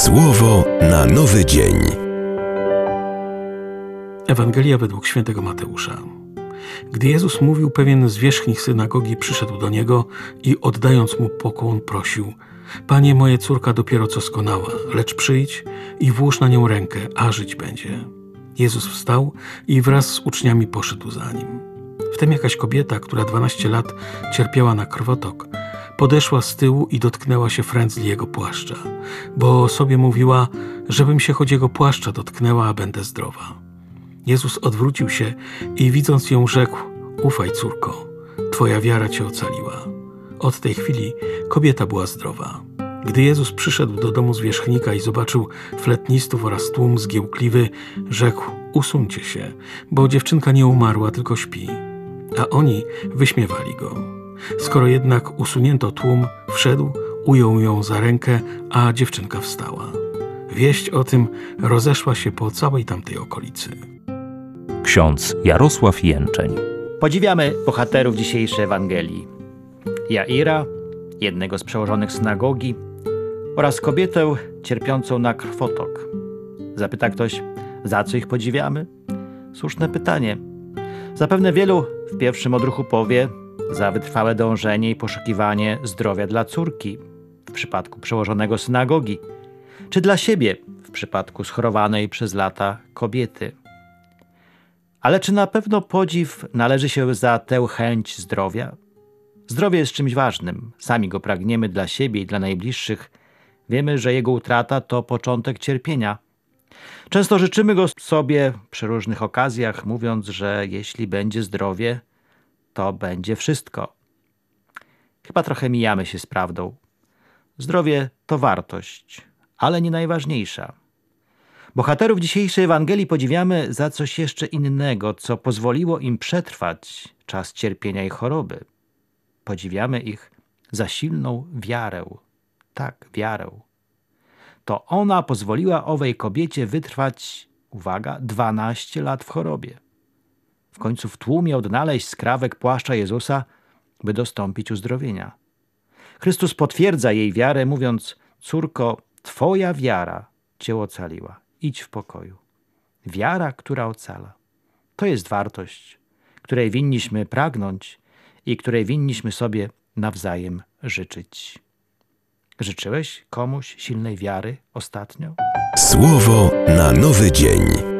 Słowo na nowy dzień. Ewangelia według świętego Mateusza. Gdy Jezus mówił, pewien zwierzchnik synagogi przyszedł do Niego i oddając Mu pokłon prosił: Panie, moja córka dopiero co skonała, lecz przyjdź i włóż na nią rękę, a żyć będzie. Jezus wstał i wraz z uczniami poszedł za Nim. Wtem jakaś kobieta, która 12 lat cierpiała na krwotok, podeszła z tyłu i dotknęła się frędzli Jego płaszcza, bo sobie mówiła, żebym się choć Jego płaszcza dotknęła, a będę zdrowa. Jezus odwrócił się i widząc ją rzekł: Ufaj, córko, Twoja wiara Cię ocaliła. Od tej chwili kobieta była zdrowa. Gdy Jezus przyszedł do domu zwierzchnika i zobaczył fletnistów oraz tłum zgiełkliwy, rzekł: Usuńcie się, bo dziewczynka nie umarła, tylko śpi. A oni wyśmiewali go. Skoro jednak usunięto tłum, wszedł, ujął ją za rękę, a dziewczynka wstała. Wieść o tym rozeszła się po całej tamtej okolicy. Ksiądz Jarosław Jęczeń. Podziwiamy bohaterów dzisiejszej Ewangelii. Jaira, jednego z przełożonych synagogi, oraz kobietę cierpiącą na krwotok. Zapyta ktoś, za co ich podziwiamy? Słuszne pytanie. Zapewne wielu w pierwszym odruchu powie: za wytrwałe dążenie i poszukiwanie zdrowia dla córki, w przypadku przełożonego synagogi, czy dla siebie, w przypadku schorowanej przez lata kobiety. Ale czy na pewno podziw należy się za tę chęć zdrowia? Zdrowie jest czymś ważnym. Sami go pragniemy dla siebie i dla najbliższych. Wiemy, że jego utrata to początek cierpienia. Często życzymy go sobie przy różnych okazjach, mówiąc, że jeśli będzie zdrowie, to będzie wszystko. Chyba trochę mijamy się z prawdą. Zdrowie to wartość, ale nie najważniejsza. Bohaterów dzisiejszej Ewangelii podziwiamy za coś jeszcze innego, co pozwoliło im przetrwać czas cierpienia i choroby. Podziwiamy ich za silną wiarę. Tak, wiarę. To ona pozwoliła owej kobiecie wytrwać, uwaga, 12 lat w chorobie. W końcu w tłumie odnaleźć skrawek płaszcza Jezusa, by dostąpić uzdrowienia. Chrystus potwierdza jej wiarę, mówiąc: Córko, Twoja wiara Cię ocaliła. Idź w pokoju. Wiara, która ocala. To jest wartość, której winniśmy pragnąć i której winniśmy sobie nawzajem życzyć. Życzyłeś komuś silnej wiary ostatnio? Słowo na nowy dzień.